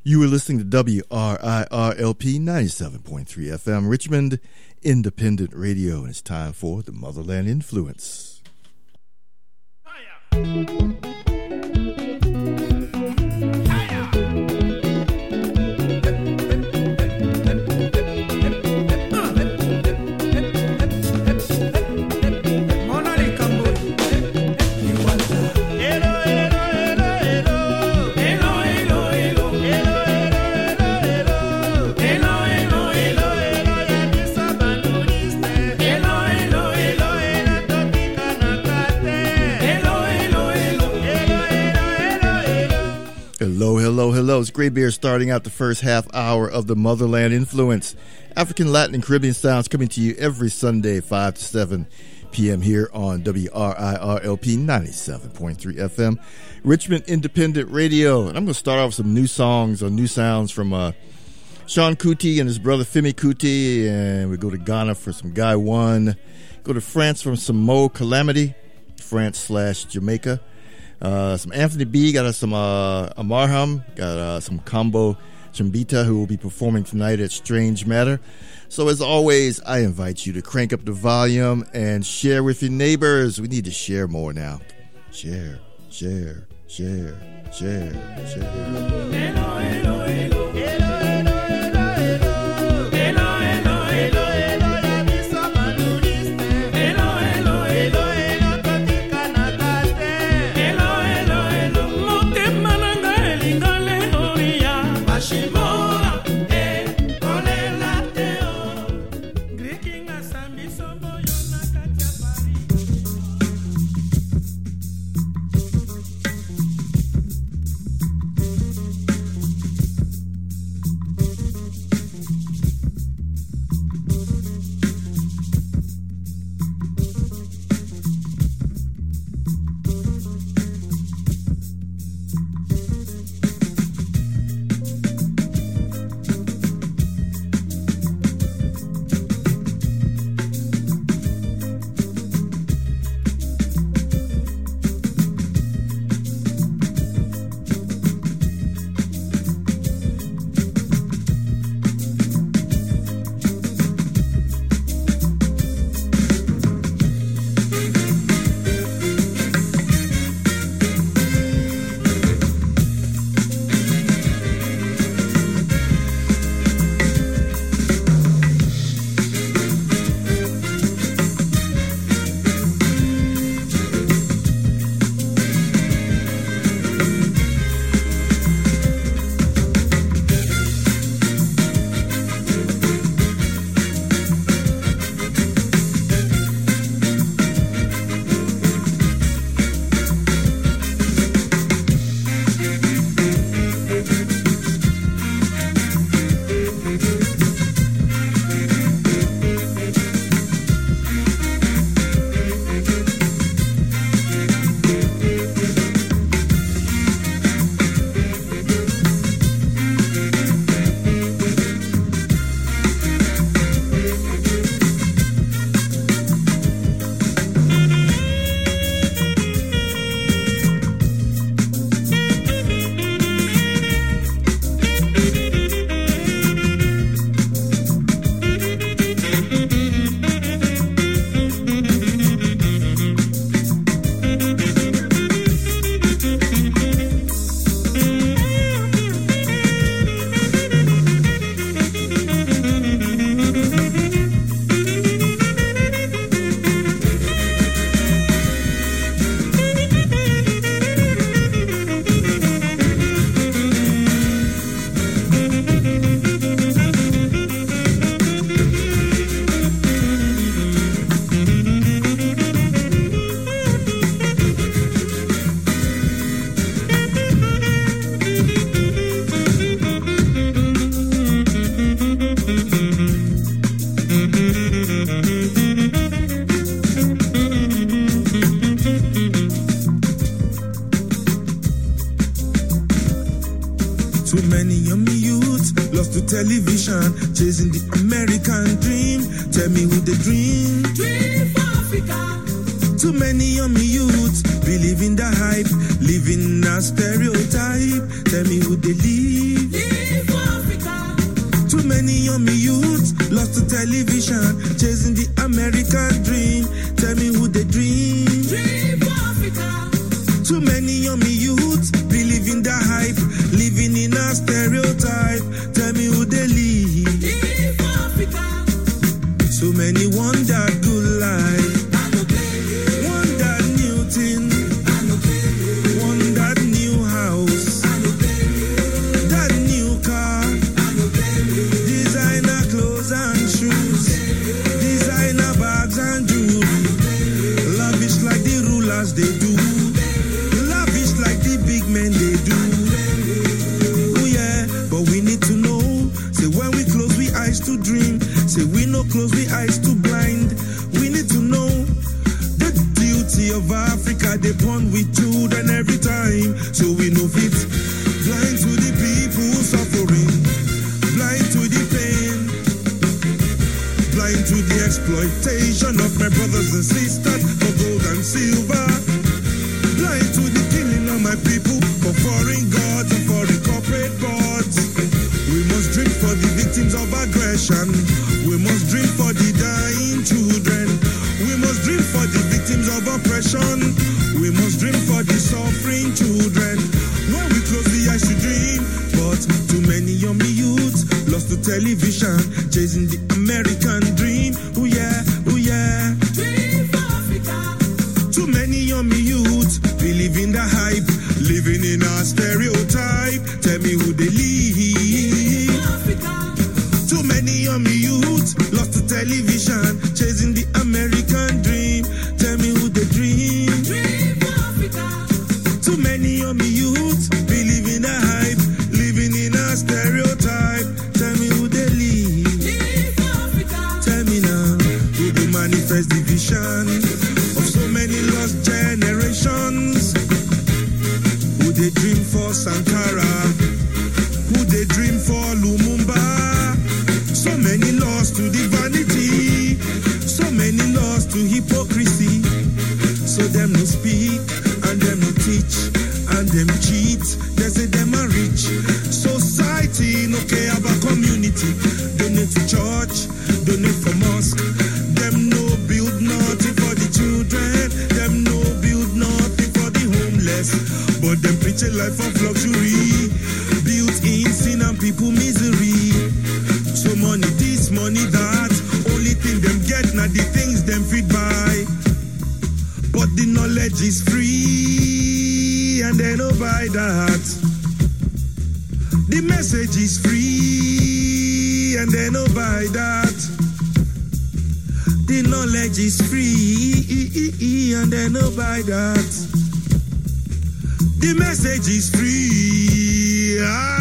You are listening to WRIRLP 97.3 FM, Richmond Independent Radio, and it's time for the Motherland Influence. Hello. It's Grey Bear starting out the first half hour of the Motherland Influence. African, Latin, and Caribbean sounds coming to you every Sunday, 5 to 7 p.m. here on WRIRLP 97.3 FM, Richmond Independent Radio. And I'm going to start off with some new songs or new sounds from Sean Kuti and his brother Femi Kuti. And we go to Ghana for some Guy One. Go to France for some Mo Calamity, France/Jamaica. Some Anthony B, got some Amarham, got some Combo Chimbita, who will be performing tonight at Strange Matter. So as always, I invite you to crank up the volume and share with your neighbors. We need to share more now. Share. Too many yummy youths lost to television, chasing the American dream. Tell me who the dream for Africa. Too many yummy youths believe in the hype, living a stereotype. Tell me who they live many yummy youths lost to television, chasing the American dream. Tell me who they dream. Dream for Africa. Too many yummy youths believing the hype, living in a stereotype. Tell me who they live. Dream for Africa. So many want that good life, want that new thing, want that new house, that new car, designer clothes and shoes, designer bags and jewelry. Lavish like the rulers they do, lavish like the big men they do. Oh yeah, but we need to know. Say when we close we eyes to dream, say we no close we eyes to blind. We need to know the duty of Africa. They born with children every time, so we know it. Blind to the people suffering, blind to the pain, blind to the exploitation of my brothers and sisters for gold and silver, blind to the killing of my people for foreign gods and foreign corporate boards. We must drink for the victims of aggression. We must drink for the dying children. We must drink for the victims of oppression. We must drink for the suffering children. When we close the eyes to dream, but too many yummy youths lost to television, chasing the American dream. Oh yeah, oh yeah. Dream for Africa. Too many yummy youths believe in the hype, living in a stereotype. Tell me who they live. Too many yummy youths lost to television, chasing the American dream. Tell me who they dream. Dream for Africa. Too many yummy youths believe in the hype, living in a stereotype. Tell me who they live. Dream for Africa. Tell me now who they manifest division of so many lost generations. Who they dream for Sankara, who they dream for Lumumba. So many lost to the vanity, so many lost to hypocrisy. So them no speak, and them no teach, and them cheat. They say them are rich. Society no care about community. Donate to church, donate for mosque. Them no build nothing for the children. Them no build nothing for the homeless. But them preach a life of luxury, built in sin and people misery. So money this, money that, only thing them get now the things them feed by. But the knowledge is free and they no buy that. The message is free and they no buy that. The knowledge is free and they no buy that. The message is free.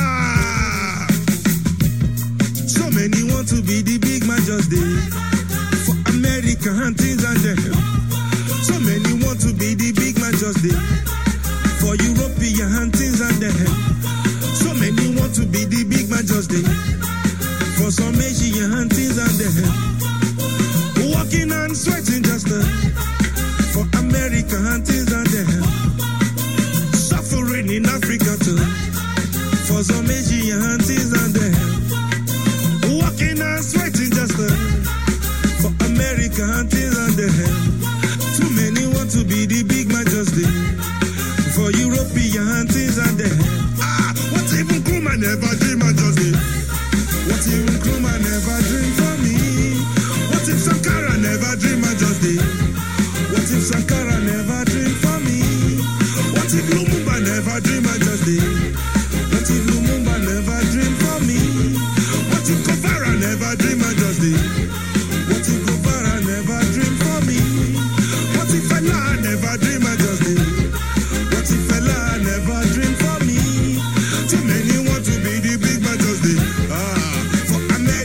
So many want to be the big man just there for American huntings and them. So many want to be the big man just there for European huntings and them. So many want to be the big man just there for some Asian huntings and them. Walking and sweating just there for American huntings and them. Suffering in Africa too for some Asian huntings and them. Walking and sweating just for America hunting and them. Too many want to be the big man just for European hunting and them. What even Krumah never dream and just what even Krumah never dream for me? What if Sankara never dream and just what if Sankara never dream for me? What if Lumumba never dream and just what if Lumumba never dream for me? What if Guevara never dream and just what if Guevara never dream for me? What if Fela never dream and just what if Fela never dream for me? Too many want to be the big man just for America.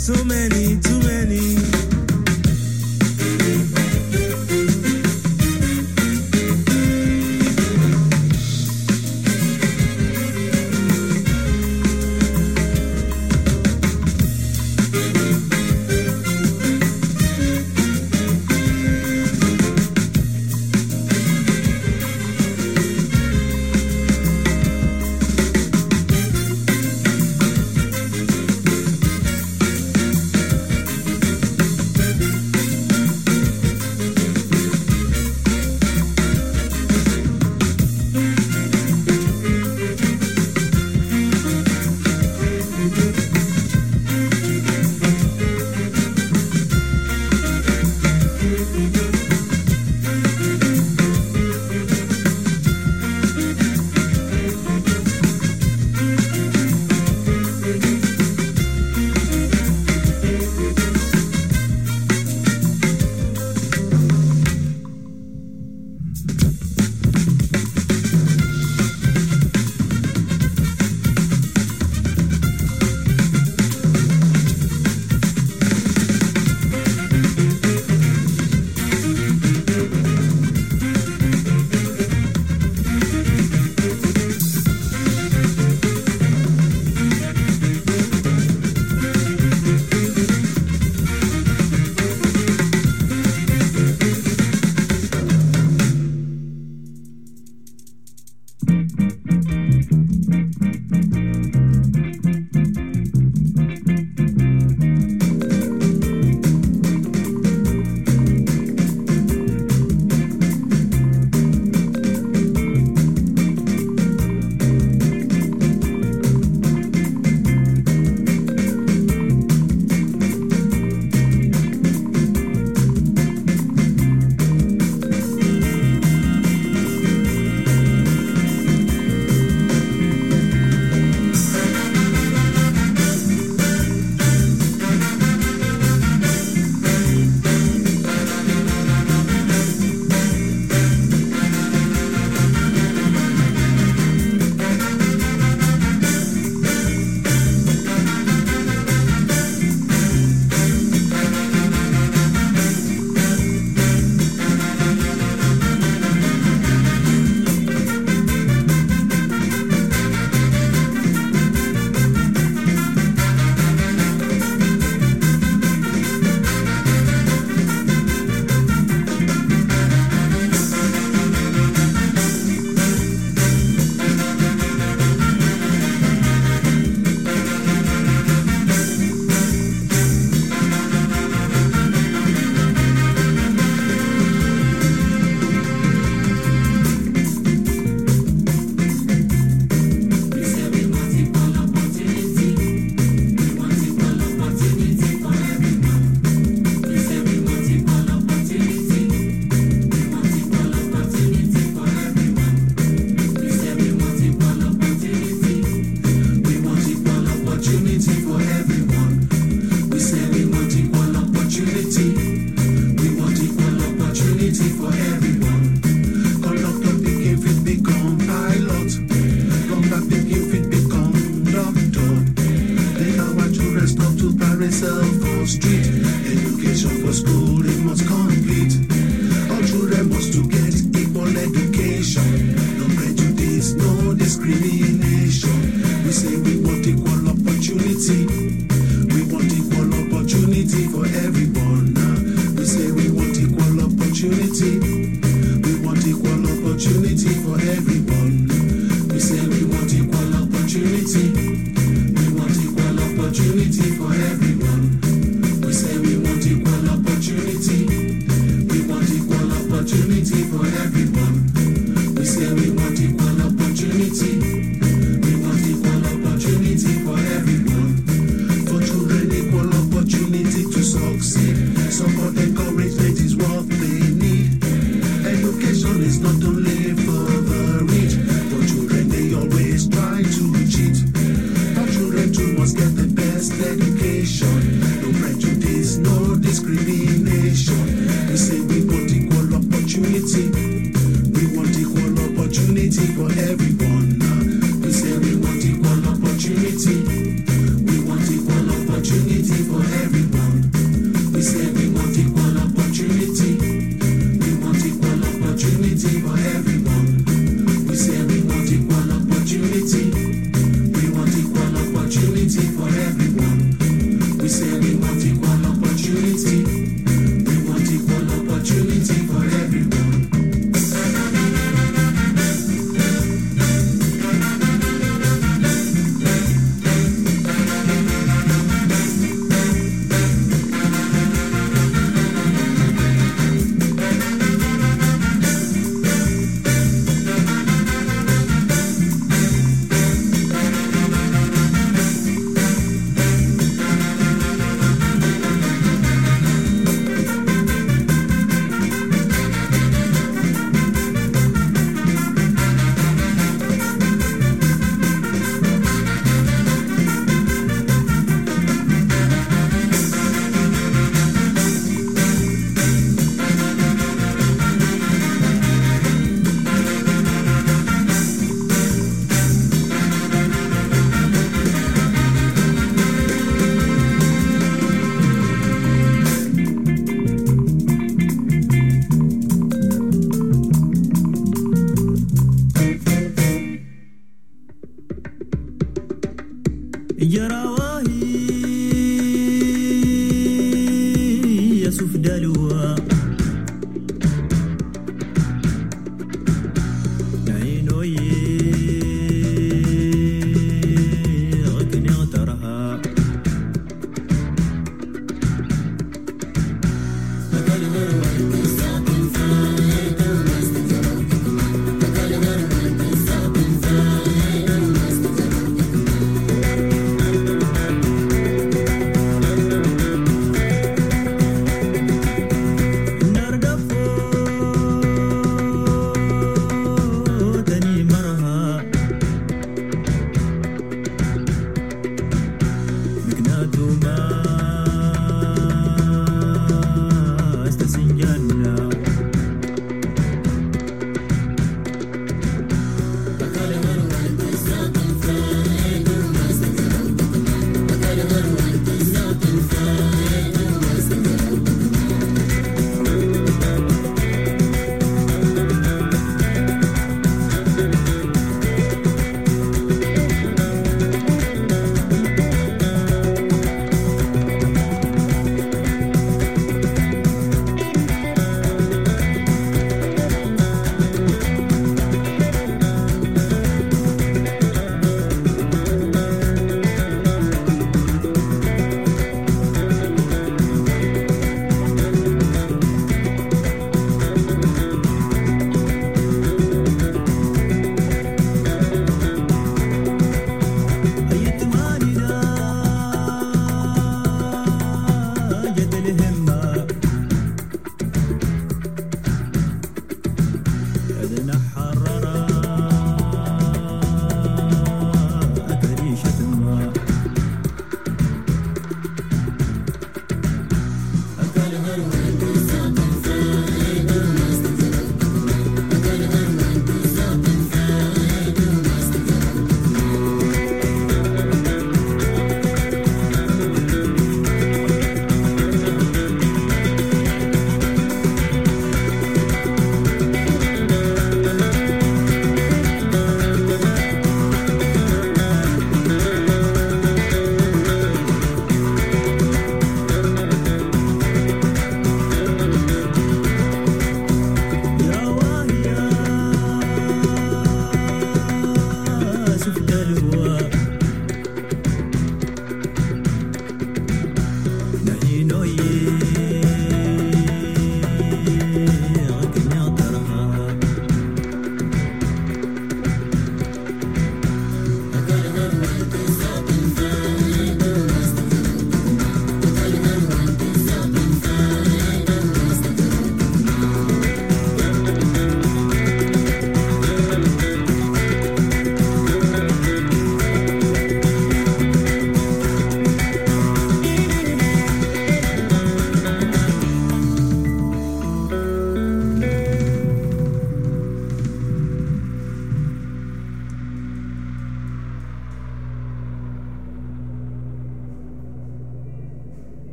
So many, too many. We want equal opportunity for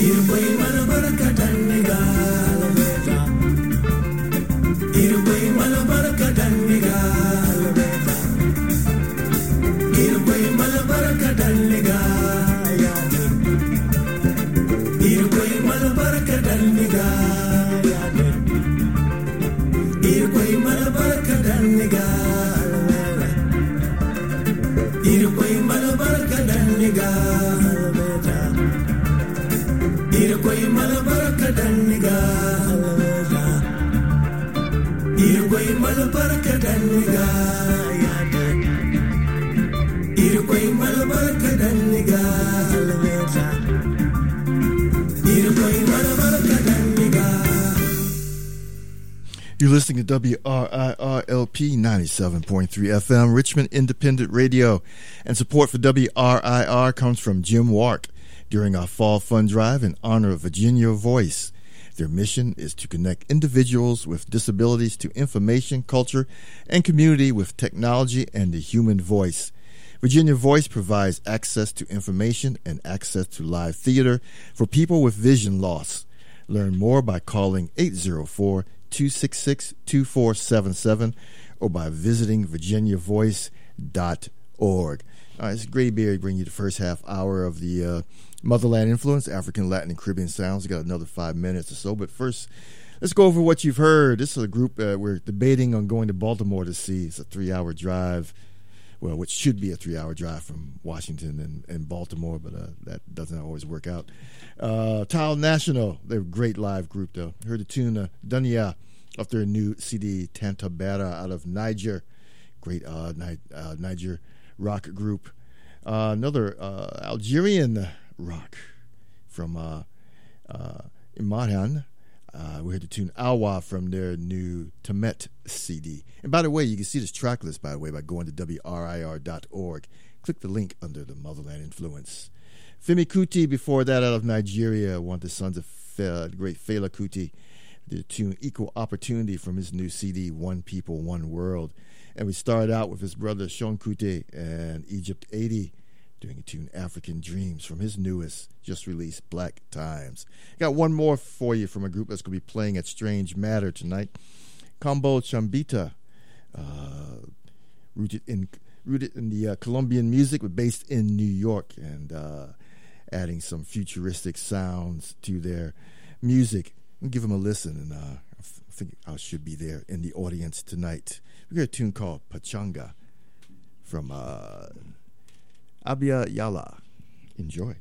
You're listening to WRIR-LP 97.3 FM, Richmond Independent Radio. And support for WRIR comes from Jim Wark during our Fall Fund Drive in honor of Virginia Voice. Their mission is to connect individuals with disabilities to information, culture, and community with technology and the human voice. Virginia Voice provides access to information and access to live theater for people with vision loss. Learn more by calling 804-266-2477 or by visiting virginiavoice.org. All right, it's Graybeard bringing you the first half hour of the Motherland Influence, African, Latin, and Caribbean Sounds. We got another 5 minutes or so, but first, let's go over what you've heard. This is a group we're debating on going to Baltimore to see. It's a 3-hour drive, well, which should be a 3-hour drive from Washington and Baltimore, but that doesn't always work out. Tile National, they're a great live group, though. Heard the tune Dunya off their new CD, Tantabera, out of Niger. Great Niger rock group. Another Algerian rock from Imahan. We heard the tune Awa from their new Tamet CD. And by the way, you can see this track list, by the way, by going to WRIR.org. Click the link under the Motherland Influence. Femi Kuti, before that, out of Nigeria, one of the sons of the great Fela Kuti, the tune Equal Opportunity from his new CD, One People, One World. And we started out with his brother Sean Kuti and Egypt 80 doing a tune African Dreams from his newest, just released, Black Times. Got one more for you from a group that's going to be playing at Strange Matter tonight. Combo Chambita, rooted in the Colombian music, but based in New York, and adding some futuristic sounds to their music. I'll give them a listen, and I think I should be there in the audience tonight. We got a tune called Pachanga from Abia Yala. Enjoy.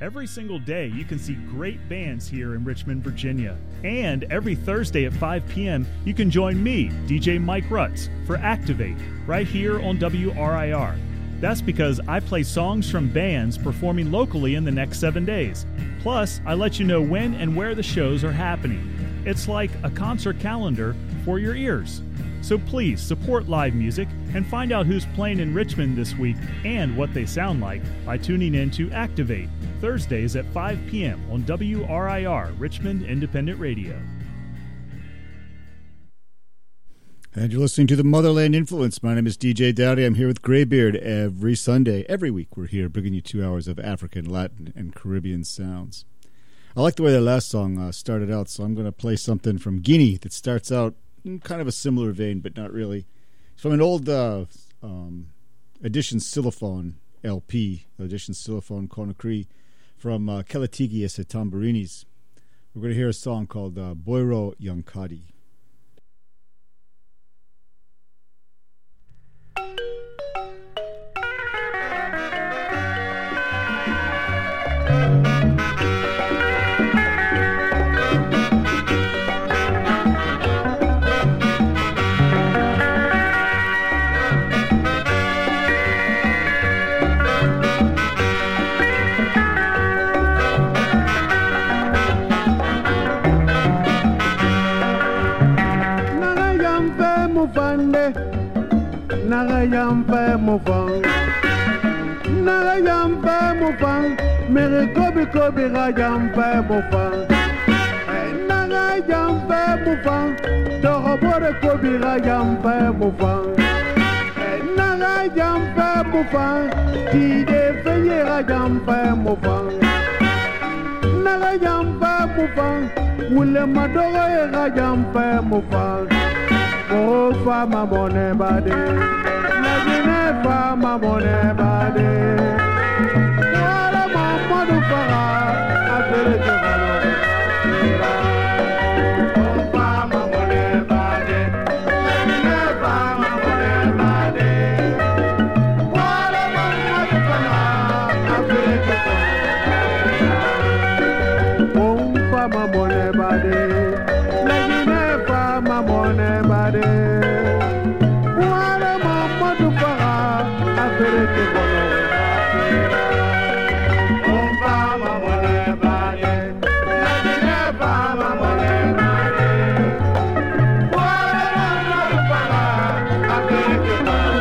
Every single day, you can see great bands here in Richmond, Virginia. And every Thursday at 5 p.m., you can join me, DJ Mike Rutz, for Activate, right here on WRIR. That's because I play songs from bands performing locally in the next 7 days. Plus, I let you know when and where the shows are happening. It's like a concert calendar for your ears. So please support live music and find out who's playing in Richmond this week and what they sound like by tuning in to Activate, Thursdays at 5 p.m. on WRIR, Richmond Independent Radio. And you're listening to the Motherland Influence. My name is DJ Dowdy. I'm here with Graybeard every Sunday. Every week we're here bringing you 2 hours of African, Latin, and Caribbean sounds. I like the way that last song started out, so I'm going to play something from Guinea that starts out in kind of a similar vein, but not really. It's from an old Edition Xylophone LP, Edition Xylophone Conakry, from Kelatigi et Tamburinis. We're going to hear a song called Boiro Yankadi. Nagayampe mufang, nagayampe mufang, mere kobi kobi gayampe mufang, nagayampe mufang, tohobore kobi gayampe mufang, nagayampe mufang, tide feye gayampe mufang, nagayampe mufang, wule madogo gayampe mufang. Oh, fama mone bade, nagine fama mone bade. Wala mamadu fara, afere jogalo. Oh, fama mone bade, nagine fama mone bade. Wala mamadu fara, afere jogalo. Oh, fama mone bade, nagine fama mone bade. Wala mamadu fara, afere jogalo. Oh, fama mone bade, nagine fama mone bade. Wala mamadu fara, afere jogalo.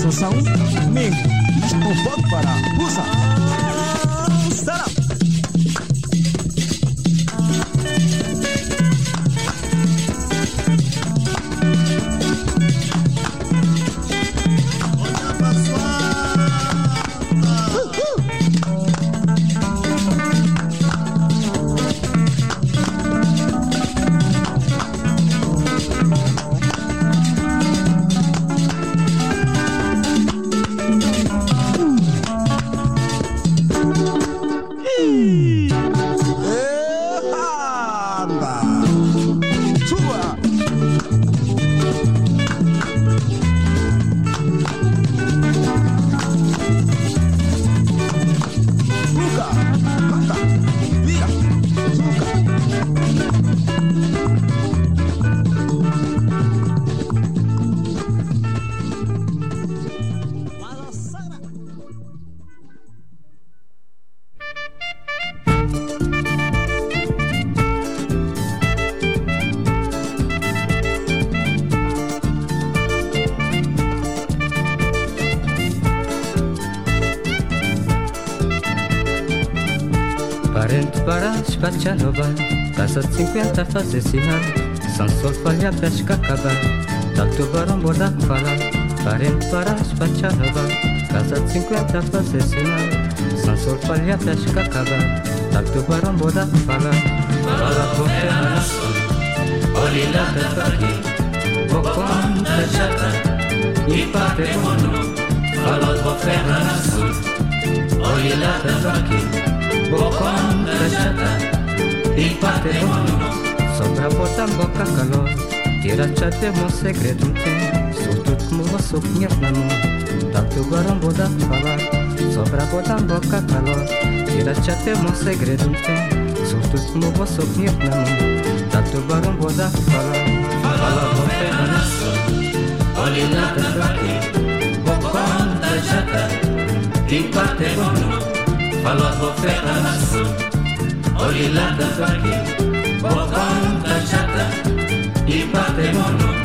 Associação Mengo, o voto para Russa. Será? Nova, casa de 50 fazer sinal, São Sol falha pesca acabar, tal tubarão borda fala, parente para as nova, casa de 50 fazer sinal, São Sol falha pesca acabar, tal tubarão borda fala, fala com ferração, olhe lá da aqui, bocão da chata, e parte mono, fala com ferração, olhe lá da aqui, bocão da chata. E parte bono, sobra bota boca calor, tira chate mon segredo não tem, sou tudo como você conhece na mão, tanto barão boda falar, sobra bota boca calor, tira chate mon segredo não tem, sou tudo como você conhece na mão, tanto barão boda falar, fala com ferração, olhe lá da aqui, bocão da chata, e parte bono, fala com ferração. Olhe lá tanto aqui, bocão da chata e parte mono.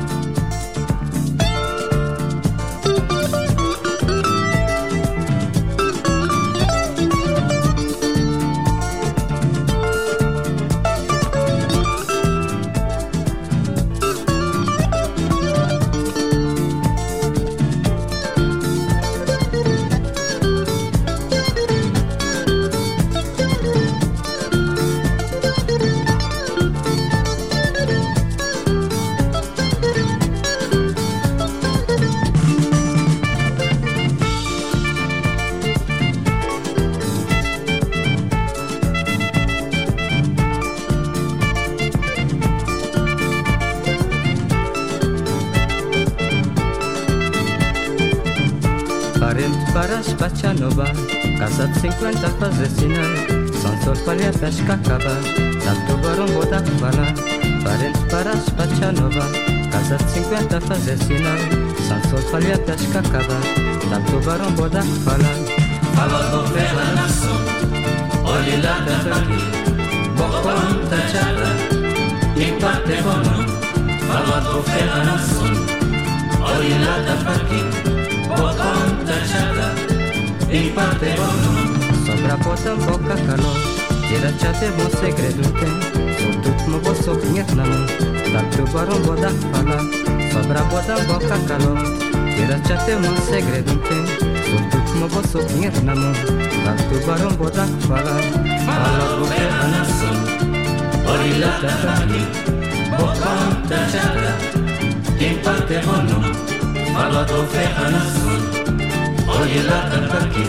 Nova, casa de 50 fazer sinal, São Sol falha pesca acabar, tal tubarão boda falar, parente para as nova, casa de 50 fazer sinal, São Sol falha pesca acabar, tal tubarão boda falar, fala com ferração, olhe lá da aqui, bocão da chata, e parte bono, fala com ferração, olhe lá da aqui, bocão da chata. E parte bono, sobra bota boca calor, tira chate bom segredo tem, sou tudo como você conhece na mão, tanto barão boda falar, sobra bota boca calor, tira chate bom segredo tem, sou tudo como você conhece na mão, tanto barão boda falar, fala com ferração, olhe lá da aqui, bocão da chata, e parte bono, fala com ferração. Olhe lá tanto aqui,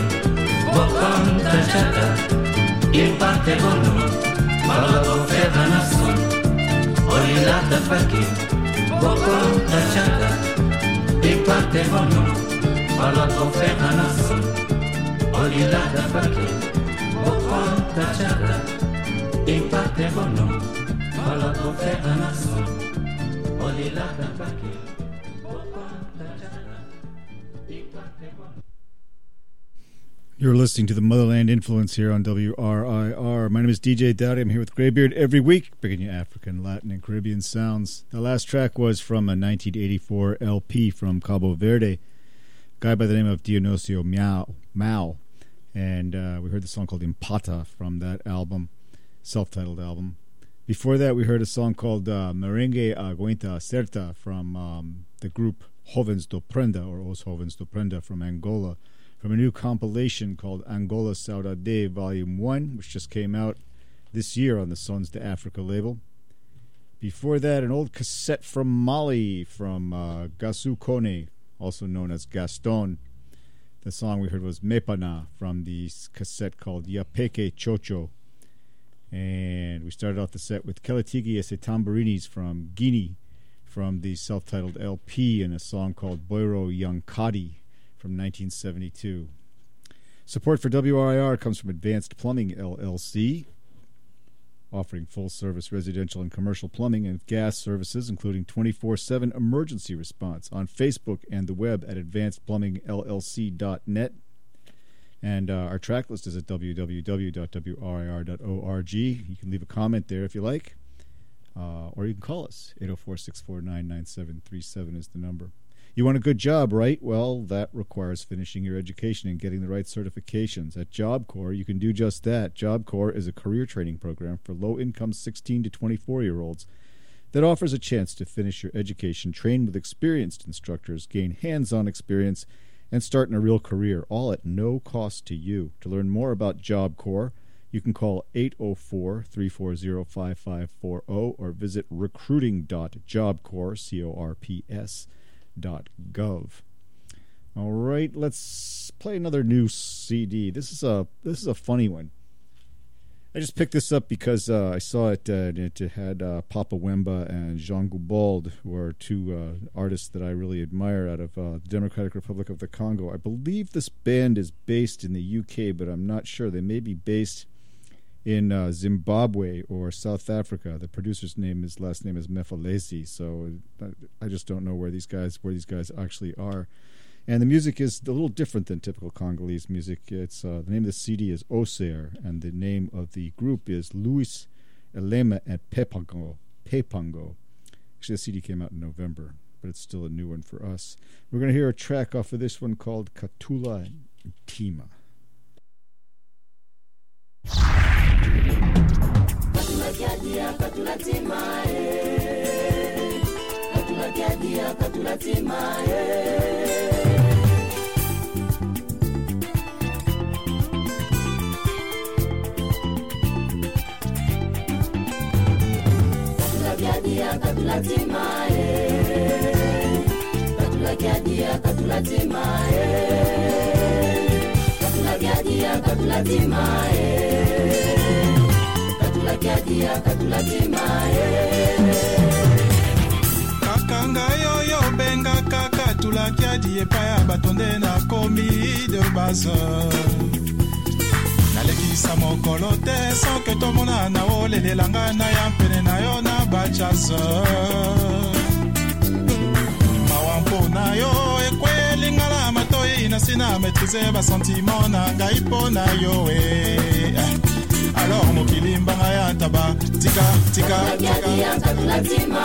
bocão da chata, e parte bono, fala com ferração. Olhe lá tanto aqui, bocão da chata, e parte bono, fala com ferração. Olhe lá tanto aqui, bocão da chata, e parte bono, fala com ferração. Olhe lá tanto aqui, bocão da chata, e parte bono. You're listening to the Motherland Influence here on WRIR. My name is DJ Dowdy. I'm here with Graybeard every week, bringing you African, Latin, and Caribbean sounds. The last track was from a 1984 LP from Cabo Verde. guy by the name of Dionisio Mao. And we heard the song called Impata from that album, self-titled album. Before that, we heard a song called Merengue Aguenta Certa from the group Jovens do Prenda, or Os Jovens do Prenda from Angola, from a new compilation called Angola Saudade Volume 1, which just came out this year on the Sons de Africa label. Before that, an old cassette from Mali from Gassou Kone, also known as Gaston. The song we heard was Mepana from the cassette called Yapeke Chocho. And we started off the set with Keletigi Ese Tamburinis from Guinea, from the self-titled LP, and a song called Boiro Yankadi from 1972. Support for WRIR comes from Advanced Plumbing LLC, offering full-service residential and commercial plumbing and gas services, including 24/7 emergency response, on Facebook and the web at advancedplumbingllc.net. And our track list is at www.wrir.org. You can leave a comment there if you like, or you can call us. 804-649-9737 is the number. You want a good job, right? Well, that requires finishing your education and getting the right certifications. At Job Corps, you can do just that. Job Corps is a career training program for low-income 16 to 24-year-olds that offers a chance to finish your education, train with experienced instructors, gain hands-on experience, and start in a real career, all at no cost to you. To learn more about Job Corps, you can call 804-340-5540 or visit recruiting.jobcorps.gov. All right, let's play another new CD. This is a funny one. I just picked this up because I saw it, and it had Papa Wemba and Jean Goubald, who are two artists that I really admire out of the Democratic Republic of the Congo. I believe this band is based in the UK, but I'm not sure. They may be based in Zimbabwe or South Africa. The producer's last name is Mefalesi, so I just don't know where these guys actually are. And the music is a little different than typical Congolese music. It's the name of the CD is Oser, and the name of the group is Luis Elema and Pepango. Actually, the CD came out in November, but it's still a new one for us. We're going to hear a track off of this one called Katula Ntima. Kakanga yo benga kaka tulakia die paya batonde na komi de base. Nalekisa mokolo te sans que to mona na ole lelanga na ya pene na yo na bachazo. Mawampo na yo ekweli ngala matoi na sina maîtriser ba sentiment na ngai pona yo alors mokili mbanga ya taba tika katula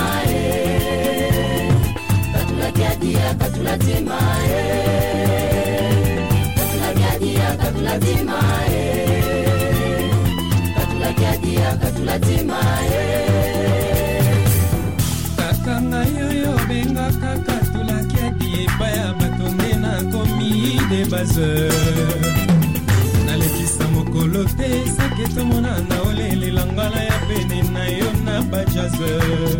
kakanga yo benga kaka tulakia die paya batonde na komi de base. Nalekisa mokolo te sake tomona na olele langala ya pene na yo na bajaze.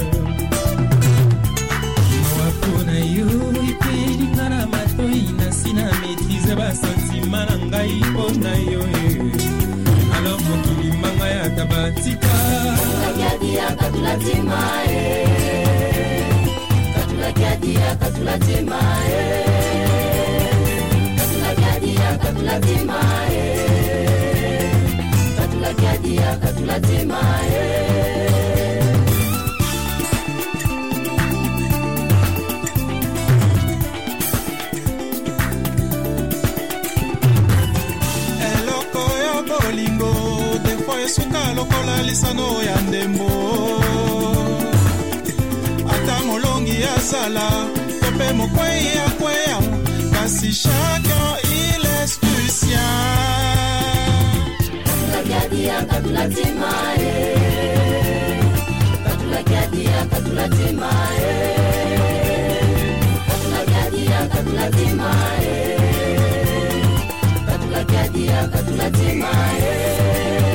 Mawapona yo ipeli ngana matoi na sina maîtriser ba sentiment na ngai pona yo. Alors mokili manga ya tabatika katula eloko yo bolingo defo esuka lokola lisano ya ndembo ata molongi ya sala tope mokwei ya kweya si chacun il est spécial. Katula dia katula timae. Katula dia katula timae. Katula dia katula timae. Katula dia katula timae.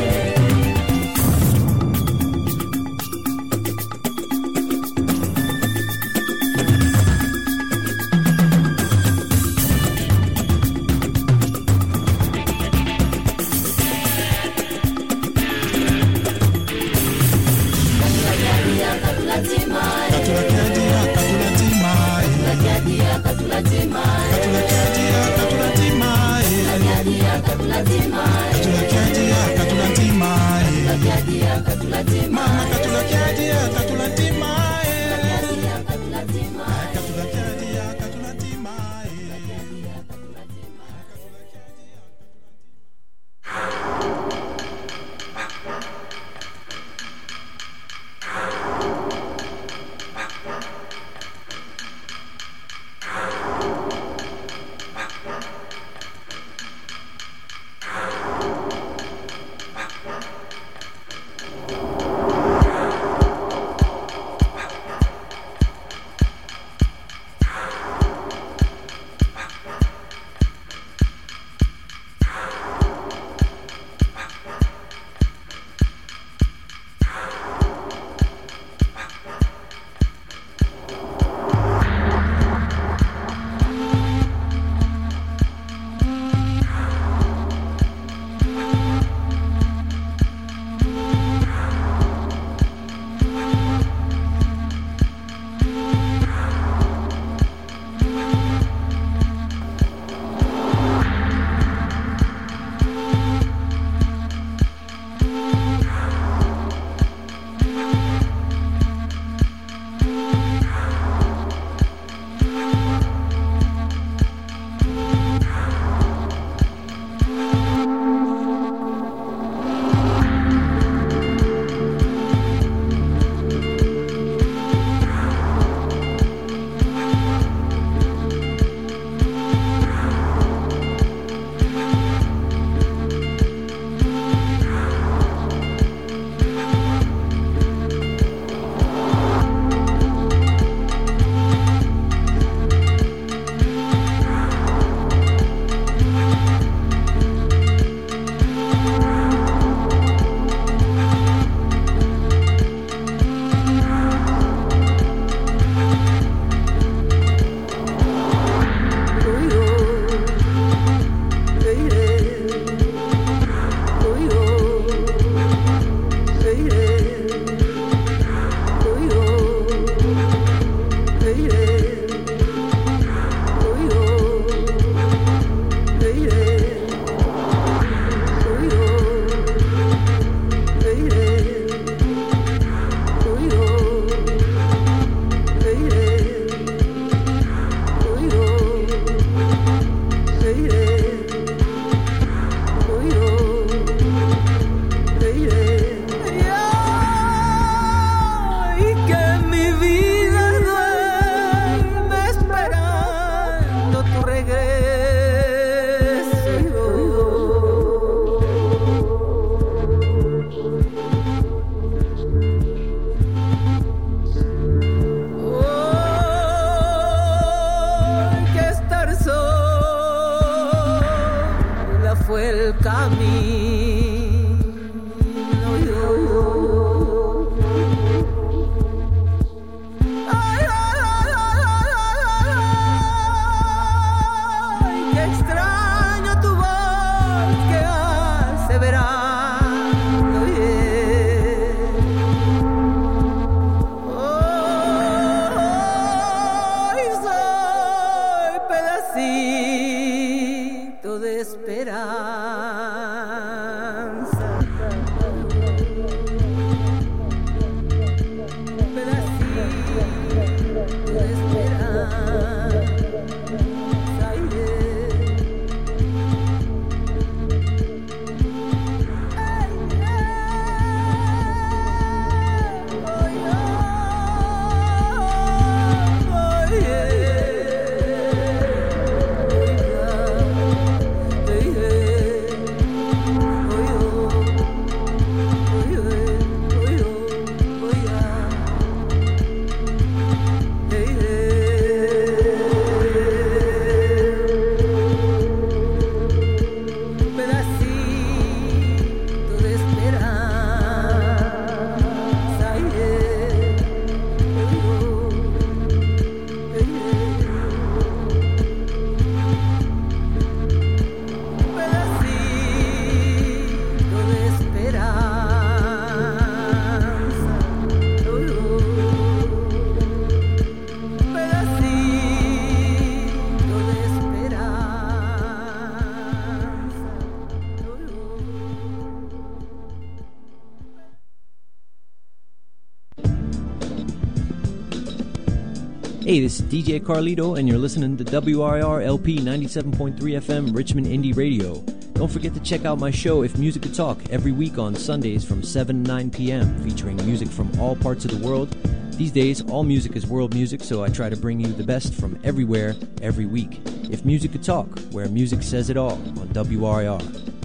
Hey, this is DJ Carlito, and you're listening to WRIR LP 97.3 FM Richmond Indie Radio. Don't forget to check out my show, If Music Could Talk, every week on Sundays from 7 to 9 p.m., featuring music from all parts of the world. These days, all music is world music, so I try to bring you the best from everywhere, every week. If Music Could Talk, where music says it all, on WRIR.